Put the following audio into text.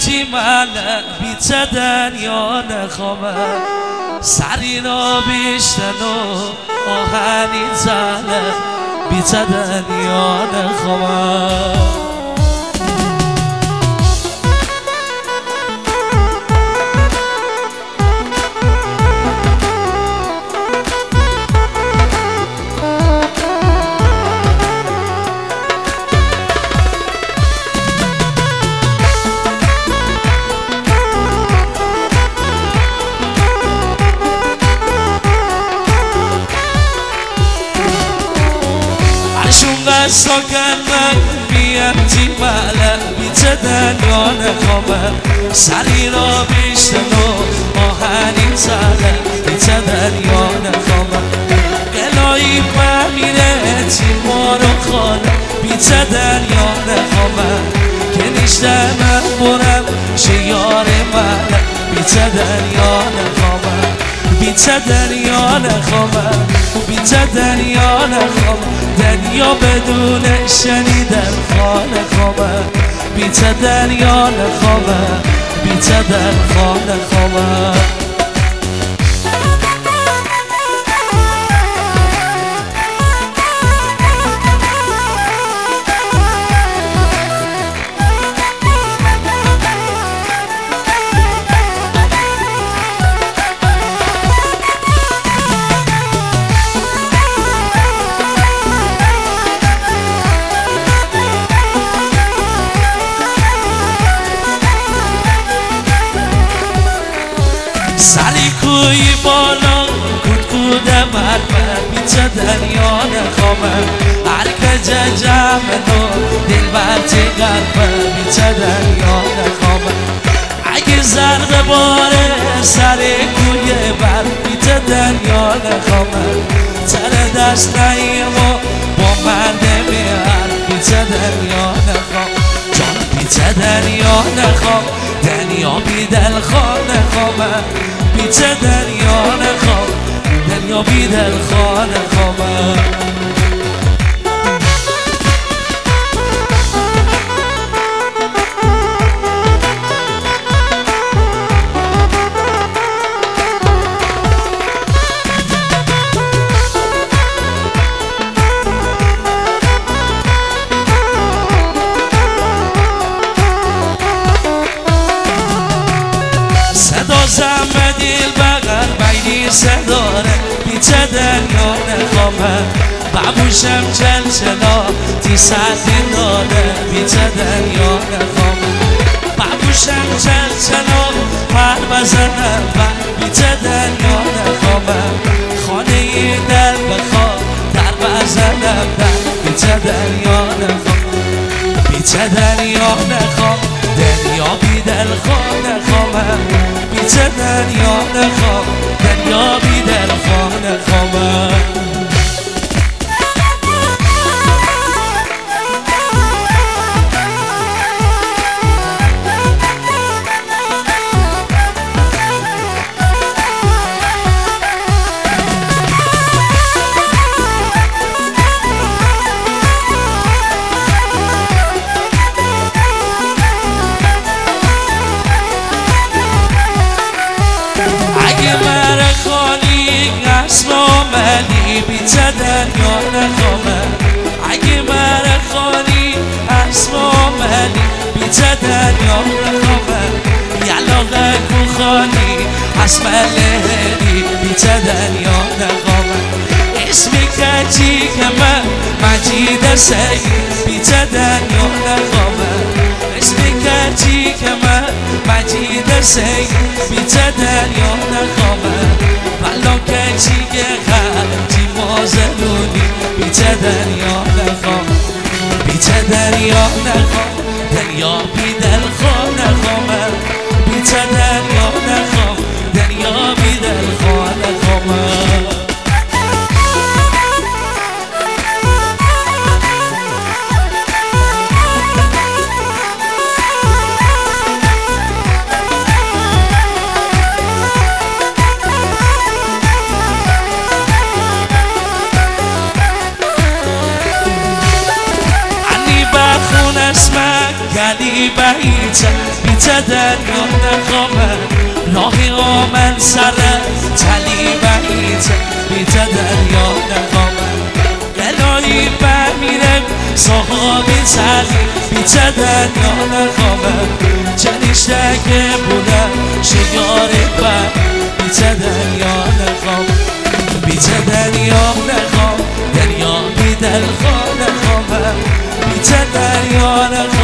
جیماله بیتدن یا نخوامه سری را بیشتن و آهنی زاله بیتدن یا نخوامه ساکن بیم جیماله بیتدن یا نخوامه سری را بیشتن و آهنی زاله بیتدن یا نخوامه گلایی میره جیما رو خاله بیتدن یا نخوامه که نیشته من برم شیار ماله بیتدن یا نخوامه بیتدن یا نخوامه بیتدن یا نخوامه دنیا بدون شنیدن خانه خوابه بیتدن یا نخوابه بیتدن خانه خوابه سالی کوی بالا کود مرمر بیتدن یا نخوامه هر کجا جمعه دل برچه قلبه بیتدن یا نخوامه اگه زرق باره سر کوی بر بیتدن یا نخوامه سر دست نیم و با مرد میار بیتدن یا نخوامه جان بیتدن یا نخوام دنیا بیدل خانه خوامه بیتدن یا نخوام دنیا بیدل خانه خوامه زم دل بغل بینی صداره بیتدن یا نخوامه بابوشم چلچلا تی ساعتی داده بیتدن یا نخوامه بابوشم چلچلا پر بزنم بیتدن یا نخوامه خانه دل بخواه در بزنم بیتدن یا نخوامه بیتدن یا نخوام دنیا بیدل خانه خوامه بیتدن یا نخوام دنیا بیدل خانه خوامه بیتدن یا نخوامه اگه من خانی اسمام علی بیتدن یا نخوامه یلاقه کو خانی اسم لهری بیتدن یا نخوامه اسمی کچی که من مجید سید بیتدن یا نخوامه اسمی کچی که من مجید سید بیتدن یا نخوامه بلا کچی که خرجی مازلونی بیتدن یا نخوام بیتدن یا نخوام دنیا بیدل خانه خوامه بیتدن یا نخوام دنیا بیدل خانه خوامه تلی بعیده بیته دریا نخوامه راهی آمن سره تلی بعیده بیته دریا نخوامه گلایی بمیره صحابی تلی بیته دریا نخوامه چنیشته که بوده شیاری بر بیته دریا نخوامه بیته دریا نخوام دریا بی دلخواه نخوامه بیته دریا نخوام